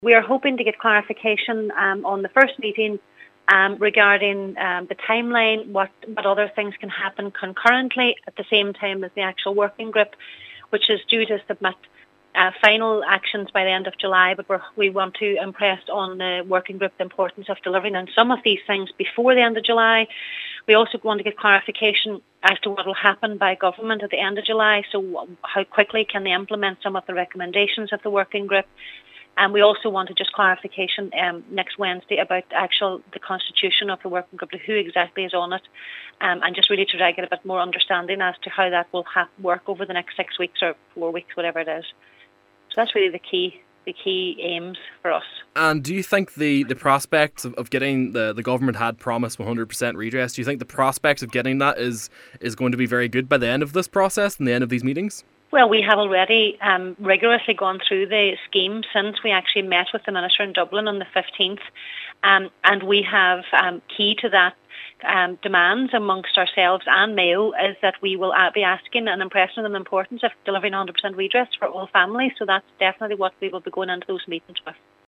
We are hoping to get clarification on the first meeting regarding the timeline, what other things can happen concurrently at the same time as the actual working group, which is due to submit final actions by the end of July, but we want to impress on the working group the importance of delivering on some of these things before the end of July. We also want to get clarification as to what will happen by government at the end of July, so how quickly can they implement some of the recommendations of the working group. And we also wanted just clarification next Wednesday about the constitution of the working group, who exactly is on it, and just really to try to get a bit more understanding as to how that will work over the next 6 weeks or 4 weeks, whatever it is. So that's really the key aims for us. And do you think the prospects of getting the government had promised 100% redress, do you think the prospects of getting that is going to be very good by the end of this process and the end of these meetings? Well, we have already rigorously gone through the scheme since we actually met with the Minister in Dublin on the 15th, and we have key to that demands amongst ourselves and Mayo is that we will be asking and impressing on the importance of delivering 100% redress for all families. So that's definitely what we will be going into those meetings with.